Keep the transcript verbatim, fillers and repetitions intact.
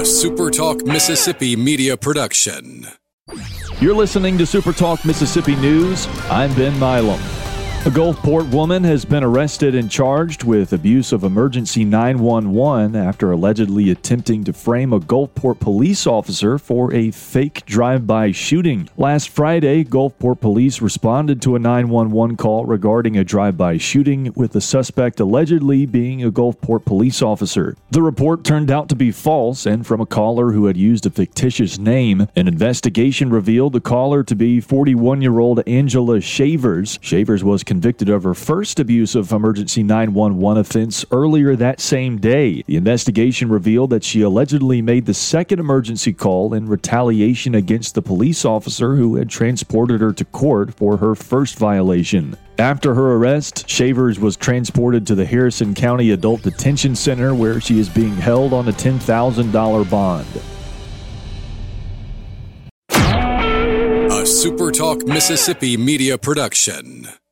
A SuperTalk Mississippi media production. You're listening to SuperTalk Mississippi News. I'm Ben Milam. A Gulfport woman has been arrested and charged with abuse of emergency nine one one after allegedly attempting to frame a Gulfport police officer for a fake drive-by shooting. Last Friday, Gulfport police responded to a nine one one call regarding a drive-by shooting, with the suspect allegedly being a Gulfport police officer. The report turned out to be false and from a caller who had used a fictitious name. An investigation revealed the caller to be forty-one-year-old Angela Shavers. Shavers was convicted of her first abuse of emergency nine one one offense earlier that same day. The investigation revealed that she allegedly made the second emergency call in retaliation against the police officer who had transported her to court for her first violation. After her arrest, Shavers was transported to the Harrison County Adult Detention Center, where she is being held on a ten thousand dollars bond. A SuperTalk Mississippi media production.